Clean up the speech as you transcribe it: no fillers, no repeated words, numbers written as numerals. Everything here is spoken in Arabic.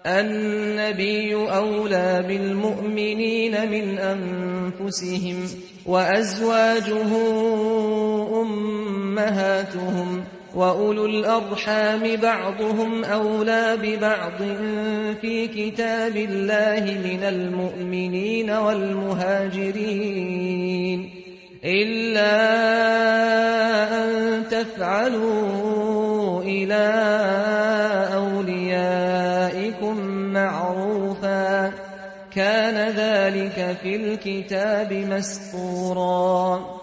النبي أولى بالمؤمنين من أنفسهم وأزواجه أمهاتهم وأولو الأرحام بعضهم أولى ببعض في كتاب الله من المؤمنين والمهاجرين إلا أن تفعلوا إلى أوليائكم معروفا كان ذلك في الكتاب مسطورا